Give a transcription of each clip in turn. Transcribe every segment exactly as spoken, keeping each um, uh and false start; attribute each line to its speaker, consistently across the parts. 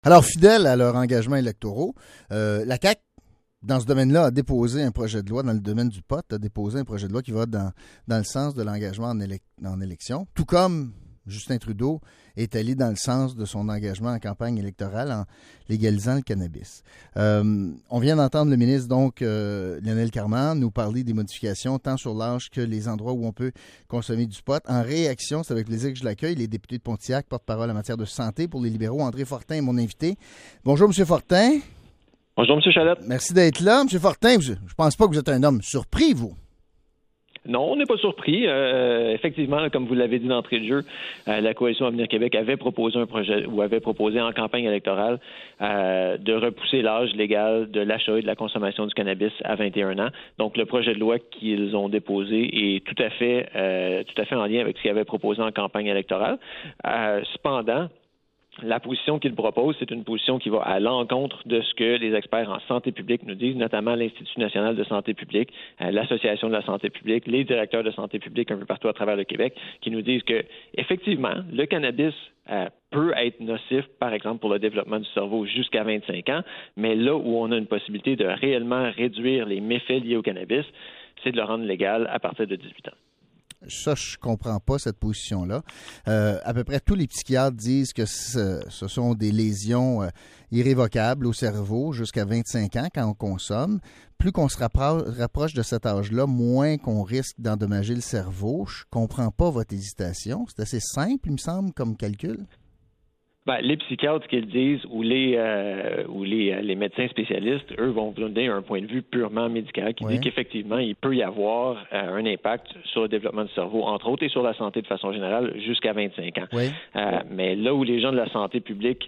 Speaker 1: Alors, fidèles à leurs engagements électoraux, euh, la C A Q, dans ce domaine-là, a déposé un projet de loi, dans le domaine du pot, a déposé un projet de loi qui va dans, dans le sens de l'engagement en, élec- en élection, tout comme Justin Trudeau est allé dans le sens de son engagement en campagne électorale en légalisant le cannabis. Euh, on vient d'entendre le ministre, donc, euh, Lionel Carman, nous parler des modifications tant sur l'âge que les endroits où on peut consommer du pot. En réaction, c'est avec plaisir que je l'accueille, les députés de Pontiac, porte-parole en matière de santé pour les libéraux, André Fortin est mon invité. Bonjour, M. Fortin.
Speaker 2: Bonjour, M. Chalette.
Speaker 1: Merci d'être là. M. Fortin, je ne pense pas que vous êtes un homme surpris, vous.
Speaker 2: Non, on n'est pas surpris. Euh, effectivement, comme vous l'avez dit d'entrée de jeu, euh, la Coalition Avenir Québec avait proposé un projet ou avait proposé en campagne électorale euh, de repousser l'âge légal de l'achat et de la consommation du cannabis à vingt et un ans. Donc, le projet de loi qu'ils ont déposé est tout à fait, euh, tout à fait en lien avec ce qu'ils avaient proposé en campagne électorale. Euh, cependant, la position qu'il propose, c'est une position qui va à l'encontre de ce que les experts en santé publique nous disent, notamment l'Institut national de santé publique, euh, l'Association de la santé publique, les directeurs de santé publique un peu partout à travers le Québec, qui nous disent que, effectivement, le cannabis euh, peut être nocif, par exemple, pour le développement du cerveau jusqu'à vingt-cinq ans, mais là où on a une possibilité de réellement réduire les méfaits liés au cannabis, c'est de le rendre légal à partir de dix-huit ans.
Speaker 1: Ça, je comprends pas cette position-là. Euh, à peu près tous les psychiatres disent que ce, ce sont des lésions euh, irrévocables au cerveau jusqu'à vingt-cinq ans quand on consomme. Plus qu'on se rappro- rapproche de cet âge-là, moins qu'on risque d'endommager le cerveau. Je comprends pas votre hésitation. C'est assez simple, il me semble, comme calcul.
Speaker 2: Ben, les psychiatres, ce qu'ils disent, ou les euh, ou les, euh, les médecins spécialistes, eux, vont vous donner un point de vue purement médical qui oui. dit qu'effectivement, il peut y avoir euh, un impact sur le développement du cerveau, entre autres, et sur la santé de façon générale, jusqu'à vingt-cinq ans. Oui. Euh, mais là où les gens de la santé publique,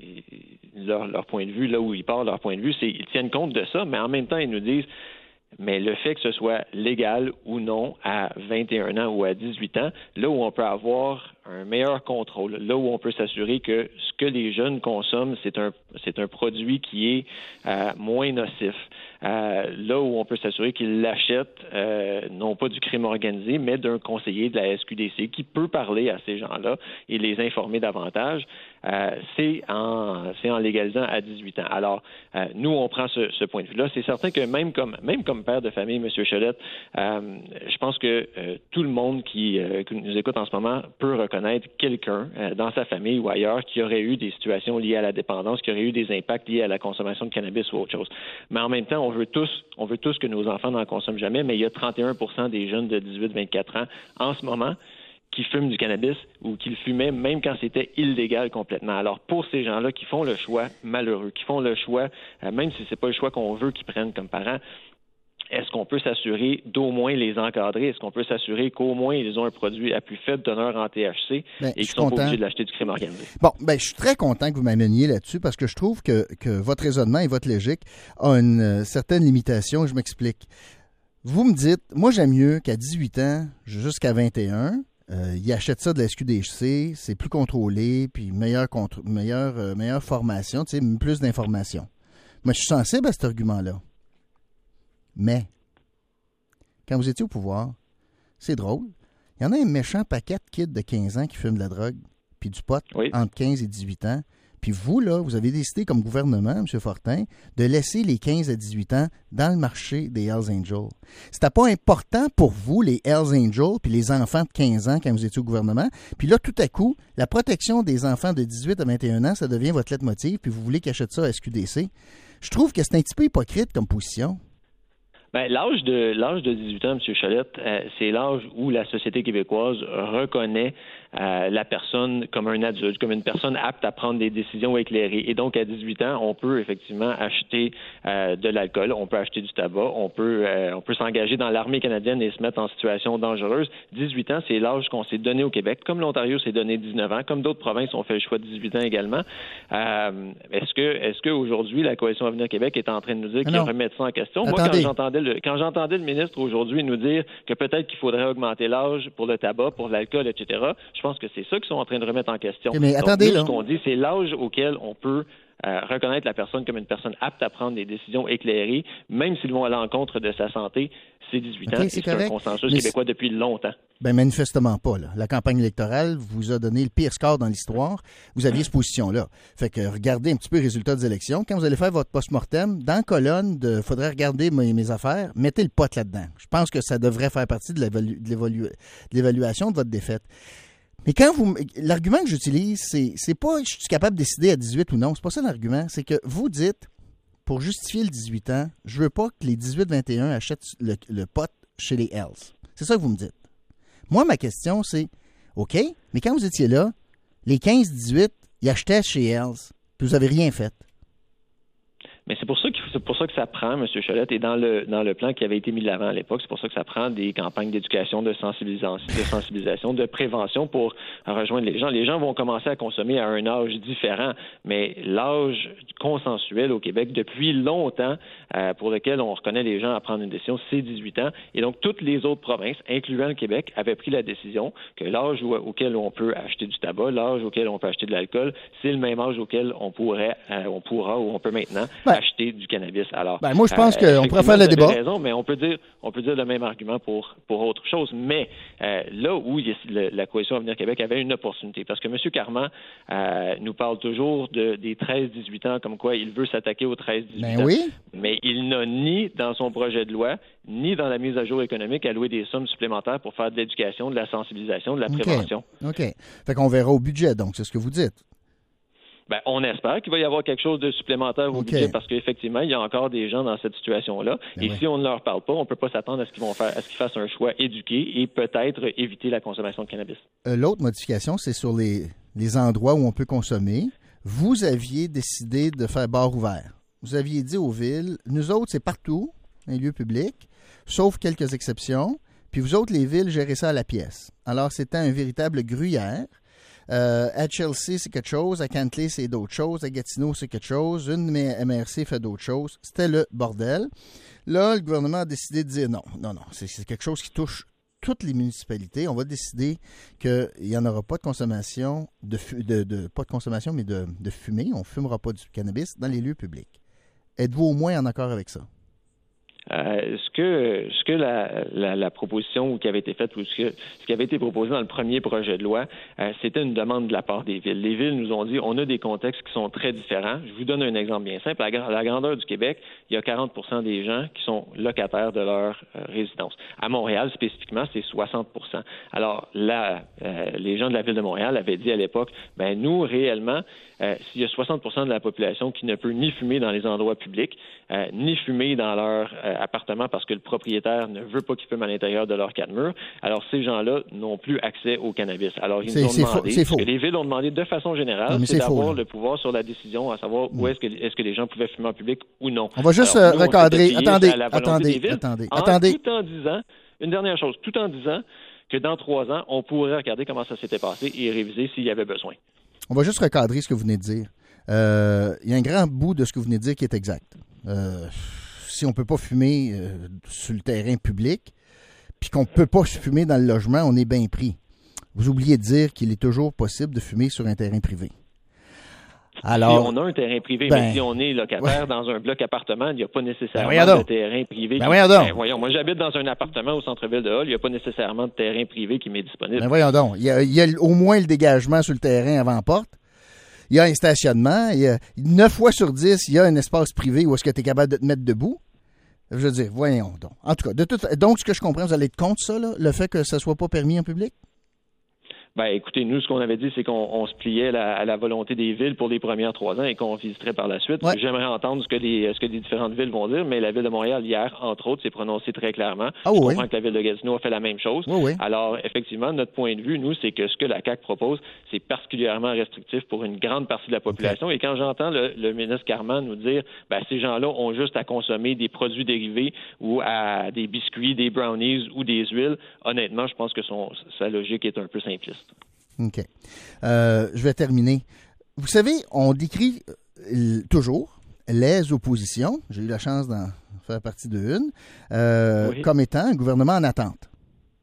Speaker 2: leur, leur point de vue, là où ils parlent, leur point de vue, c'est ils tiennent compte de ça, mais en même temps, ils nous disent mais le fait que ce soit légal ou non à vingt et un ans ou à dix-huit ans, là où on peut avoir un meilleur contrôle, là où on peut s'assurer que ce que les jeunes consomment, c'est un c'est un produit qui est euh, moins nocif. Euh, là où on peut s'assurer qu'ils l'achètent euh, non pas du crime organisé, mais d'un conseiller de la S Q D C qui peut parler à ces gens-là et les informer davantage, euh, c'est en c'est en légalisant à dix-huit ans. Alors, euh, nous, on prend ce, ce point de vue-là. C'est certain que même comme même comme père de famille, M. Chalette, euh, je pense que euh, tout le monde qui, euh, qui nous écoute en ce moment peut reconnaître quelqu'un euh, dans sa famille ou ailleurs qui aurait eu des situations liées à la dépendance, qui aurait eu des impacts liés à la consommation de cannabis ou autre chose. Mais en même temps, on veut tous, on veut tous que nos enfants n'en consomment jamais, mais il y a trente et un pour cent des jeunes de dix-huit à vingt-quatre ans en ce moment qui fument du cannabis ou qui le fumaient même quand c'était illégal complètement. Alors, pour ces gens-là qui font le choix malheureux, qui font le choix, euh, même si c'est pas le choix qu'on veut qu'ils prennent comme parents, est-ce qu'on peut s'assurer d'au moins les encadrer? Est-ce qu'on peut s'assurer qu'au moins ils ont un produit à plus faible teneur en T H C ben, et qu'ils ne sont content. Pas obligés de l'acheter du crime organisé?
Speaker 1: Bon, ben je suis très content que vous m'ameniez là-dessus parce que je trouve que, que votre raisonnement et votre logique ont une euh, certaine limitation. Je m'explique. Vous me dites, moi j'aime mieux qu'à dix-huit ans jusqu'à vingt et un, euh, ils achètent ça de la S Q D C, c'est plus contrôlé, puis meilleure, contre, meilleure, euh, meilleure formation, tu sais, plus d'informations. Moi, je suis sensible à cet argument-là. Mais, quand vous étiez au pouvoir, c'est drôle, il y en a un méchant paquet de kids de quinze ans qui fument de la drogue, puis du pot, oui. entre quinze et dix-huit ans. Puis vous, là, vous avez décidé comme gouvernement, M. Fortin, de laisser les quinze à dix-huit ans dans le marché des Hells Angels. C'était pas important pour vous, les Hells Angels, puis les enfants de quinze ans quand vous étiez au gouvernement. Puis là, tout à coup, la protection des enfants de dix-huit à vingt et un ans, ça devient votre leitmotiv, puis vous voulez qu'ils achètent ça à S Q D C. Je trouve que c'est un petit peu hypocrite comme position.
Speaker 2: Ben, l'âge de l'âge de dix-huit ans, M. Chalette, euh, c'est l'âge où la société québécoise reconnaît euh, la personne comme un adulte, comme une personne apte à prendre des décisions éclairées. Et donc, à dix-huit ans, on peut effectivement acheter euh, de l'alcool, on peut acheter du tabac, on peut euh, on peut s'engager dans l'armée canadienne et se mettre en situation dangereuse. dix-huit ans, c'est l'âge qu'on s'est donné au Québec, comme l'Ontario s'est donné dix-neuf ans, comme d'autres provinces ont fait le choix de dix-huit ans également. Euh, est-ce que est-ce qu'aujourd'hui, la Coalition Avenir Québec est en train de nous dire qu'ils remettent ça en question?
Speaker 1: Attendez.
Speaker 2: Moi, quand j'entendais le, quand j'entendais le ministre aujourd'hui nous dire que peut-être qu'il faudrait augmenter l'âge pour le tabac, pour l'alcool, et cetera, je pense que c'est ça qu'ils sont en train de remettre en question.
Speaker 1: Okay, mais
Speaker 2: Donc,
Speaker 1: attendez,
Speaker 2: nous,
Speaker 1: là.
Speaker 2: ce qu'on dit, c'est l'âge auquel on peut euh, reconnaître la personne comme une personne apte à prendre des décisions éclairées, même s'ils vont à l'encontre de sa santé, c'est dix-huit
Speaker 1: okay,
Speaker 2: ans.
Speaker 1: C'est,
Speaker 2: et c'est un consensus
Speaker 1: mais
Speaker 2: québécois depuis longtemps.
Speaker 1: Ben manifestement pas. Là. La campagne électorale vous a donné le pire score dans l'histoire. Vous aviez cette position-là. Fait que regardez un petit peu les résultats des élections. Quand vous allez faire votre post-mortem, dans la colonne de « faudrait regarder mes, mes affaires », mettez le pot là-dedans. Je pense que ça devrait faire partie de, l'évalu- de, l'évalu- de l'évaluation de votre défaite. Mais quand vous... L'argument que j'utilise, c'est, c'est pas « je suis capable de décider à dix-huit ou non ». C'est pas ça l'argument. C'est que vous dites, pour justifier le dix-huit ans, je veux pas que les dix-huit vingt et un achètent le, le pot chez les Hells. C'est ça que vous me dites. Moi, ma question, c'est, OK, mais quand vous étiez là, les quinze dix-huit, ils achetaient chez Hells, puis vous n'avez rien fait.
Speaker 2: Mais c'est pour ça que c'est pour ça que ça prend, M. Cholette, et dans le dans le plan qui avait été mis de l'avant à l'époque, c'est pour ça que ça prend des campagnes d'éducation, de sensibilisation, de sensibilisation, de prévention pour rejoindre les gens. Les gens vont commencer à consommer à un âge différent, mais l'âge consensuel au Québec depuis longtemps, euh, pour lequel on reconnaît les gens à prendre une décision, c'est dix-huit ans. Et donc toutes les autres provinces, incluant le Québec, avaient pris la décision que l'âge où, auquel on peut acheter du tabac, l'âge auquel on peut acheter de l'alcool, c'est le même âge auquel on pourrait, euh, on pourra ou on peut maintenant
Speaker 1: ben,
Speaker 2: acheter du cannabis. Alors,
Speaker 1: ben, moi, je pense
Speaker 2: euh,
Speaker 1: qu'on pourrait faire le débat.
Speaker 2: Raison, mais on peut dire, on peut dire le même argument pour pour autre chose. Mais euh, là où il y a, le, la coalition Avenir Québec avait une opportunité, parce que M. Carman euh, nous parle toujours de, des treize dix-huit ans, comme quoi il veut s'attaquer aux treize dix-huit
Speaker 1: ben
Speaker 2: ans.
Speaker 1: Oui.
Speaker 2: Mais il n'a ni dans son projet de loi, ni dans la mise à jour économique alloué des sommes supplémentaires pour faire de l'éducation, de la sensibilisation, de la prévention.
Speaker 1: OK. OK. Fait qu'on verra au budget, donc, c'est ce que vous dites.
Speaker 2: Ben, on espère qu'il va y avoir quelque chose de supplémentaire au
Speaker 1: okay.
Speaker 2: budget parce qu'effectivement, il y a encore des gens dans cette situation-là. Ben et oui. Si on ne leur parle pas, on ne peut pas s'attendre à ce qu'ils vont faire, à ce qu'ils fassent un choix éduqué et peut-être éviter la consommation de cannabis.
Speaker 1: Euh, l'autre modification, c'est sur les, les endroits où on peut consommer. Vous aviez décidé de faire bar ouvert. Vous aviez dit aux villes, nous autres, c'est partout, un lieu public, sauf quelques exceptions. Puis vous autres, les villes, gérez ça à la pièce. Alors, c'était un véritable gruyère. Euh, à Chelsea, c'est quelque chose. À Cantley, c'est d'autres choses. À Gatineau, c'est quelque chose. Une de mes M R C fait d'autres choses. C'était le bordel. Là, le gouvernement a décidé de dire non, non, non. C'est, c'est quelque chose qui touche toutes les municipalités. On va décider qu'il n'y en aura pas de consommation, de, de, de pas de consommation, mais de, de fumée. On ne fumera pas du cannabis dans les lieux publics. Êtes-vous au moins en accord avec ça?
Speaker 2: Euh, ce que ce que la, la, la proposition qui avait été faite ou ce, que, ce qui avait été proposé dans le premier projet de loi, euh, c'était une demande de la part des villes. Les villes nous ont dit on a des contextes qui sont très différents. Je vous donne un exemple bien simple. À la, la grandeur du Québec, il y a quarante pour cent des gens qui sont locataires de leur euh, résidence. À Montréal, spécifiquement, c'est soixante pour cent. Alors là, euh, les gens de la ville de Montréal avaient dit à l'époque, ben nous, réellement, euh, s'il y a soixante pour cent de la population qui ne peut ni fumer dans les endroits publics, euh, ni fumer dans leur euh, appartement parce que le propriétaire ne veut pas qu'ils fument à l'intérieur de leur quatre murs. Alors, ces gens-là n'ont plus accès au cannabis. Alors, ils
Speaker 1: c'est,
Speaker 2: nous ont
Speaker 1: c'est
Speaker 2: demandé,
Speaker 1: faux, c'est faux.
Speaker 2: que les villes ont demandé de façon générale,
Speaker 1: non,
Speaker 2: c'est, c'est d'avoir
Speaker 1: faux,
Speaker 2: le pouvoir sur la décision, à savoir où est-ce que, est-ce que les gens pouvaient fumer en public ou non.
Speaker 1: On va juste
Speaker 2: Alors, nous,
Speaker 1: recadrer. Attendez, attendez,
Speaker 2: villes,
Speaker 1: attendez,
Speaker 2: en
Speaker 1: attendez.
Speaker 2: Tout en disant, une dernière chose, tout en disant que dans trois ans, on pourrait regarder comment ça s'était passé et réviser s'il y avait besoin.
Speaker 1: On va juste recadrer ce que vous venez de dire. Euh, il y a un grand bout de ce que vous venez de dire qui est exact. Euh, si on ne peut pas fumer euh, sur le terrain public, puis qu'on ne peut pas fumer dans le logement, on est bien pris. Vous oubliez de dire qu'il est toujours possible de fumer sur un terrain privé. Alors,
Speaker 2: si on a un terrain privé,
Speaker 1: ben,
Speaker 2: mais si on est locataire
Speaker 1: ouais.
Speaker 2: dans un bloc appartement, il n'y a pas nécessairement
Speaker 1: ben,
Speaker 2: de terrain privé.
Speaker 1: Ben,
Speaker 2: qui...
Speaker 1: voyons donc.
Speaker 2: Ben, voyons, moi, j'habite dans un appartement au centre-ville de Hull, il n'y a pas nécessairement de terrain privé qui m'est disponible.
Speaker 1: Ben, voyons donc. Il y a, il y a au moins le dégagement sur le terrain avant-porte. Il y a un stationnement. Il y a neuf fois sur dix, il y a un espace privé où est-ce que tu es capable de te mettre debout. Je veux dire, voyons donc. En tout cas, de tout, donc, ce que je comprends, vous allez être contre ça, là, le fait que ça ne soit pas permis en public?
Speaker 2: Ben, écoutez, nous, ce qu'on avait dit, c'est qu'on on se pliait la, à la volonté des villes pour les premières trois ans et qu'on visiterait par la suite.
Speaker 1: Ouais.
Speaker 2: J'aimerais entendre ce que les ce que les différentes villes vont dire, mais la ville de Montréal, hier, entre autres, s'est prononcée très clairement.
Speaker 1: Ah,
Speaker 2: Je
Speaker 1: oui.
Speaker 2: comprends que la ville de Gatineau a fait la même chose.
Speaker 1: Oui, oui.
Speaker 2: Alors, effectivement, notre point de vue, nous, c'est que ce que la C A Q propose, c'est particulièrement restrictif pour une grande partie de la population. Okay. Et quand j'entends le, le ministre Carman nous dire, ben, ces gens-là ont juste à consommer des produits dérivés ou à des biscuits, des brownies ou des huiles, honnêtement, je pense que son, sa logique est un peu simpliste.
Speaker 1: OK. Euh, je vais terminer. Vous savez, on décrit euh, toujours les oppositions, j'ai eu la chance d'en faire partie d'une, euh, oui. comme étant un gouvernement en attente.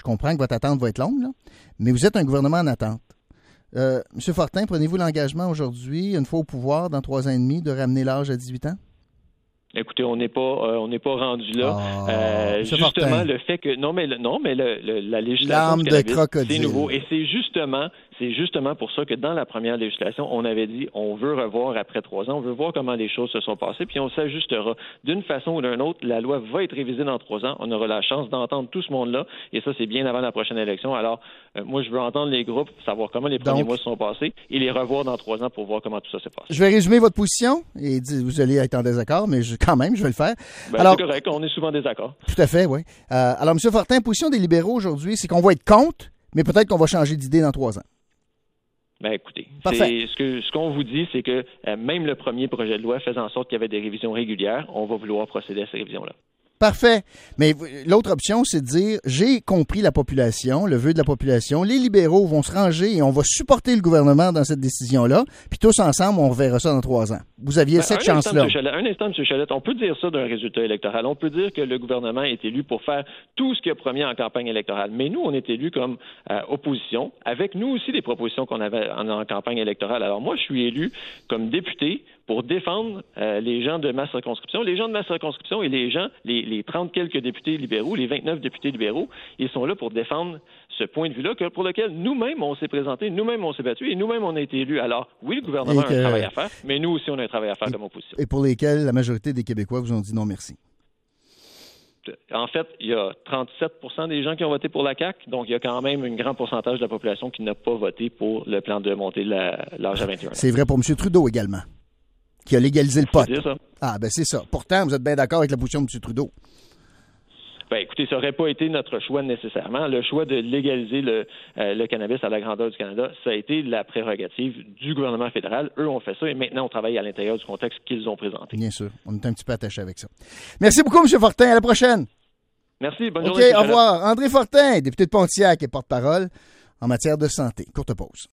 Speaker 1: Je comprends que votre attente va être longue, là, mais vous êtes un gouvernement en attente. Euh, M. Fortin, prenez-vous l'engagement aujourd'hui, une fois au pouvoir, dans trois ans et demi, de ramener l'âge à dix-huit ans?
Speaker 2: Écoutez, on n'est pas, euh, on n'est pas rendu là.
Speaker 1: Oh,
Speaker 2: euh, justement, Fortin. le fait que non, mais le, non, mais le, le, la législation
Speaker 1: L'âme de crocodile.
Speaker 2: C'est nouveau, et c'est justement, c'est justement pour ça que dans la première législation, on avait dit, on veut revoir après trois ans, on veut voir comment les choses se sont passées, puis on s'ajustera d'une façon ou d'une autre. La loi va être révisée dans trois ans. On aura la chance d'entendre tout ce monde-là, et ça, c'est bien avant la prochaine élection. Alors, euh, moi, je veux entendre les groupes, savoir comment les premiers Donc, mois se sont passés, et les revoir dans trois ans pour voir comment tout ça s'est passé.
Speaker 1: Je vais résumer votre position, et vous allez être en désaccord, mais je, quand même, je vais le faire.
Speaker 2: Ben,
Speaker 1: alors,
Speaker 2: c'est correct, on est souvent désaccord.
Speaker 1: Tout à fait, oui. Euh, alors, M. Fortin, position des libéraux aujourd'hui, c'est qu'on va être contre, mais peut-être qu'on va changer d'idée dans trois ans.
Speaker 2: Ben écoutez, c'est, ce, que, ce qu'on vous dit, c'est que euh, même le premier projet de loi faisant en sorte qu'il y avait des révisions régulières, on va vouloir procéder à ces révisions-là.
Speaker 1: Parfait. Mais l'autre option, c'est de dire, j'ai compris la population, le vœu de la population, les libéraux vont se ranger et on va supporter le gouvernement dans cette décision-là, puis tous ensemble, on verra ça dans trois ans. Vous aviez ben, cette chance-là.
Speaker 2: Instant, un instant, M. Chalette, on peut dire ça d'un résultat électoral. On peut dire que le gouvernement est élu pour faire tout ce qu'il a promis en campagne électorale. Mais nous, on est élus comme euh, opposition, avec nous aussi des propositions qu'on avait en, en campagne électorale. Alors moi, je suis élu comme député pour défendre euh, les gens de ma circonscription. Les gens de ma circonscription et les gens, les, les trente quelques députés libéraux, les vingt-neuf députés libéraux, ils sont là pour défendre ce point de vue-là que, pour lequel nous-mêmes, on s'est présenté, nous-mêmes, on s'est battu et nous-mêmes, on a été élus. Alors, oui, le gouvernement que, a un travail à faire, mais nous aussi, on a un travail à faire
Speaker 1: et,
Speaker 2: comme opposition.
Speaker 1: Et pour lesquels la majorité des Québécois vous ont dit non merci.
Speaker 2: En fait, il y a trente-sept pour cent des gens qui ont voté pour la C A Q, donc il y a quand même un grand pourcentage de la population qui n'a pas voté pour le plan de monter la, l'âge à vingt et un ans.
Speaker 1: C'est vrai pour M. Trudeau également, qui a légalisé le pot.
Speaker 2: C'est ça.
Speaker 1: Ah, ben c'est ça. Pourtant, vous êtes bien d'accord avec la position de M. Trudeau.
Speaker 2: Ben, écoutez, ça n'aurait pas été notre choix nécessairement. Le choix de légaliser le, euh, le cannabis à la grandeur du Canada, ça a été la prérogative du gouvernement fédéral. Eux ont fait ça et maintenant, on travaille à l'intérieur du contexte qu'ils ont présenté.
Speaker 1: Bien sûr. On est un petit peu attachés avec ça. Merci beaucoup, M. Fortin. À la prochaine.
Speaker 2: Merci. Bonne
Speaker 1: okay,
Speaker 2: journée.
Speaker 1: OK, au revoir. André Fortin, député de Pontiac et porte-parole en matière de santé. Courte pause.